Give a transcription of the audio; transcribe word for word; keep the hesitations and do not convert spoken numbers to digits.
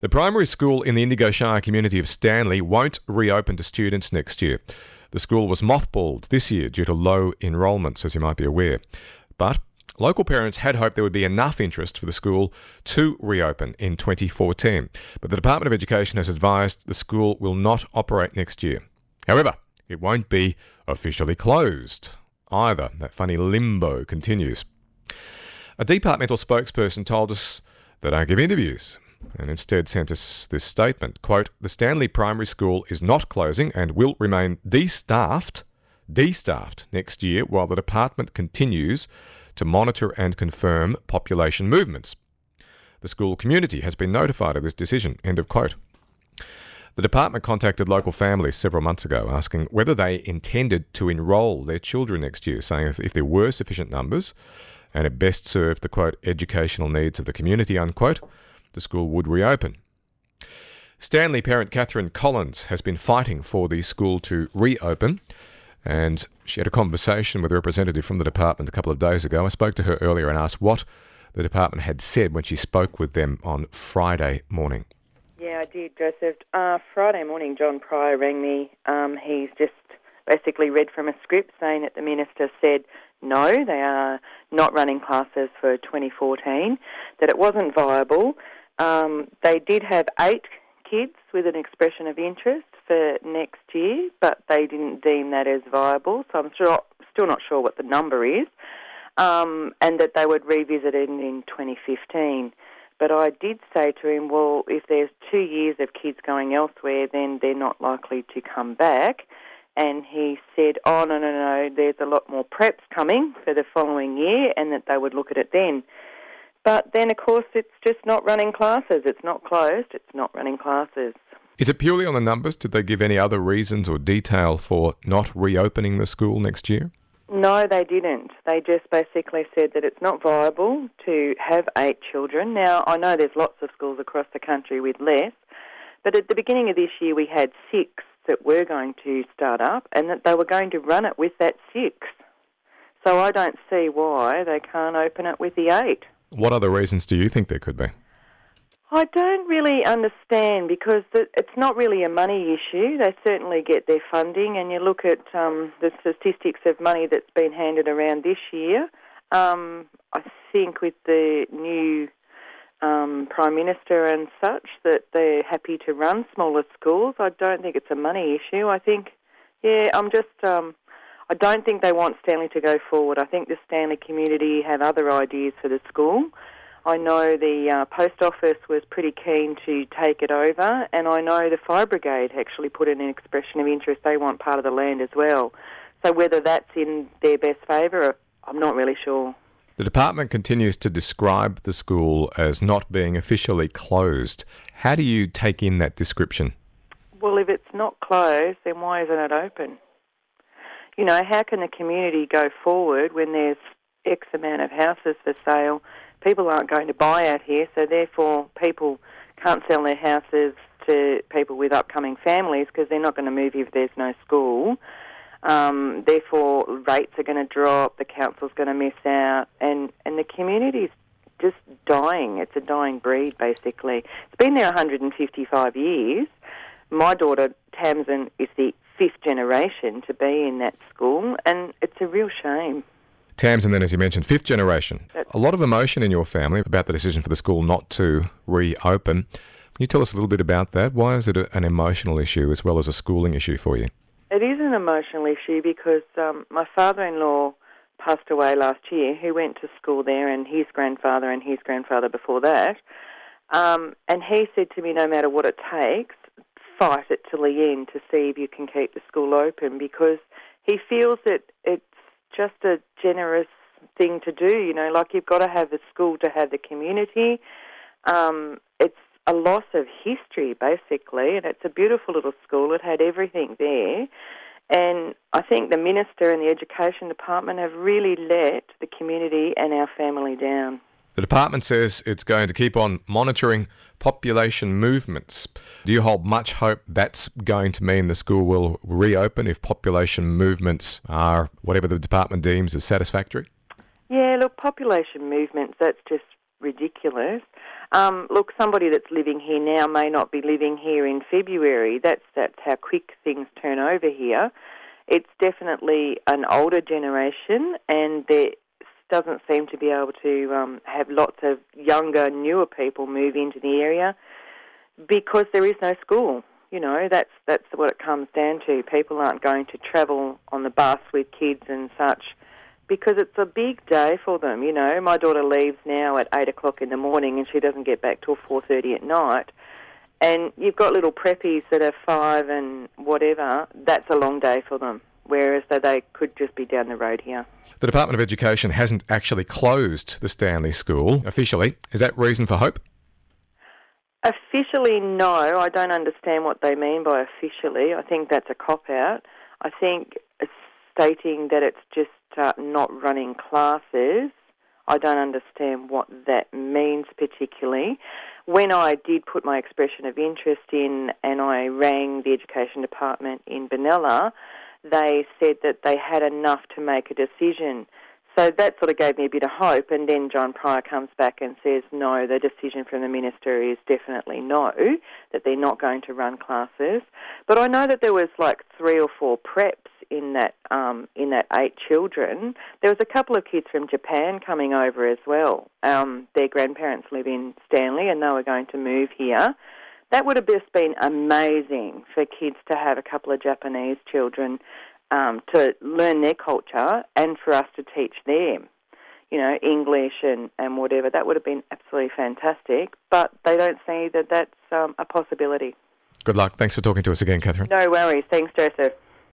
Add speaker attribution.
Speaker 1: The primary school in the Indigo Shire community of Stanley won't reopen to students next year. The school was mothballed this year due to low enrolments, as you might be aware. But local parents had hoped there would be enough interest for the school to reopen in twenty fourteen. But the Department of Education has advised the school will not operate next year. However, it won't be officially closed either. That funny limbo continues. A departmental spokesperson told us they don't give interviews, and instead sent us this statement, quote, "The Stanley Primary School is not closing and will remain de-staffed, de-staffed next year while the department continues to monitor and confirm population movements. The school community has been notified of this decision," end of quote. The department contacted local families several months ago asking whether they intended to enrol their children next year, saying if, if there were sufficient numbers and it best served the, quote, educational needs of the community, unquote, the school would reopen. Stanley parent Catherine Collins has been fighting for the school to reopen, and she had a conversation with a representative from the department a couple of days ago. I spoke to her earlier and asked what the department had said when she spoke with them on Friday morning.
Speaker 2: Yeah, I did, Joseph. Uh, Friday morning, John Pryor rang me. Um, he's just basically read from a script saying that the minister said no, they are not running classes for twenty fourteen, that it wasn't viable. Um, they did have eight kids with an expression of interest for next year, but they didn't deem that as viable, so I'm sure, still not sure what the number is, um, and that they would revisit it in twenty fifteen. But I did say to him, well, if there's two years of kids going elsewhere, then they're not likely to come back. And he said, oh, no, no, no, there's a lot more preps coming for the following year, and that they would look at it then. But then, of course, it's just not running classes. It's not closed. It's not running classes.
Speaker 1: Is it purely on the numbers? Did they give any other reasons or detail for not reopening the school next year?
Speaker 2: No, they didn't. They just basically said that it's not viable to have eight children. Now, I know there's lots of schools across the country with less, but at the beginning of this year we had six that were going to start up and that they were going to run it with that six. So I don't see why they can't open it with the eight.
Speaker 1: What other reasons do you think there could be?
Speaker 2: I don't really understand because the, it's not really a money issue. They certainly get their funding, and you look at um, the statistics of money that's been handed around this year. Um, I think with the new um, Prime Minister and such that they're happy to run smaller schools. I don't think it's a money issue. I think, yeah, I'm just... Um, I don't think they want Stanley to go forward. I think the Stanley community have other ideas for the school. I know the uh, post office was pretty keen to take it over, and I know the Fire Brigade actually put in an expression of interest. They want part of the land as well. So whether that's in their best favour, I'm not really sure.
Speaker 1: The department continues to describe the school as not being officially closed. How do you take in that description?
Speaker 2: Well, if it's not closed, then why isn't it open? You know, how can the community go forward when there's X amount of houses for sale? People aren't going to buy out here, so therefore people can't sell their houses to people with upcoming families because they're not going to move if there's no school. Um, therefore, rates are going to drop, the council's going to miss out, and, and the community's just dying. It's a dying breed, basically. It's been there one hundred fifty-five years. My daughter, Tamsin, is the fifth generation to be in that school, and it's a real shame.
Speaker 1: Tamsin, then, as you mentioned, fifth generation. A lot of emotion in your family about the decision for the school not to reopen. Can you tell us a little bit about that? Why is it a, an emotional issue as well as a schooling issue for you?
Speaker 2: It is an emotional issue because um, my father-in-law passed away last year, who went to school there, and his grandfather and his grandfather before that. Um, and he said to me, no matter what it takes, fight it till the end to see if you can keep the school open, because he feels that it's just a generous thing to do, you know, like you've got to have the school to have the community. Um, it's a loss of history, basically, and it's a beautiful little school. It had everything there. And I think the Minister and the Education Department have really let the community and our family down.
Speaker 1: The department says it's going to keep on monitoring population movements. Do you hold much hope that's going to mean the school will reopen if population movements are whatever the department deems as satisfactory?
Speaker 2: Yeah, look, population movements, that's just ridiculous. Um, look, somebody that's living here now may not be living here in February. That's that's how quick things turn over here. It's definitely an older generation, and there doesn't seem to be able to um, have lots of younger, newer people move into the area because there is no school. You know, that's that's what it comes down to. People aren't going to travel on the bus with kids and such because it's a big day for them. You know, my daughter leaves now at eight o'clock in the morning and she doesn't get back till four thirty at night. And you've got little preppies that are five and whatever. That's a long day for them, whereas they, they could just be down the road here.
Speaker 1: The Department of Education hasn't actually closed the Stanley School officially. Is that reason for hope?
Speaker 2: Officially, no. I don't understand what they mean by officially. I think that's a cop-out. I think stating that it's just uh, not running classes, I don't understand what that means particularly. When I did put my expression of interest in and I rang the Education Department in Benalla, they said that they had enough to make a decision. So that sort of gave me a bit of hope, and then John Pryor comes back and says, no, the decision from the minister is definitely no, that they're not going to run classes. But I know that there was like three or four preps in that um, in that eight children. There was a couple of kids from Japan coming over as well. Um, their grandparents live in Stanley and they were going to move here. That would have just been amazing for kids to have a couple of Japanese children Um, to learn their culture and for us to teach them, you know, English and, and whatever. That would have been absolutely fantastic, but they don't see that that's um, a possibility.
Speaker 1: Good luck. Thanks for talking to us again, Catherine.
Speaker 2: No worries. Thanks, Joseph.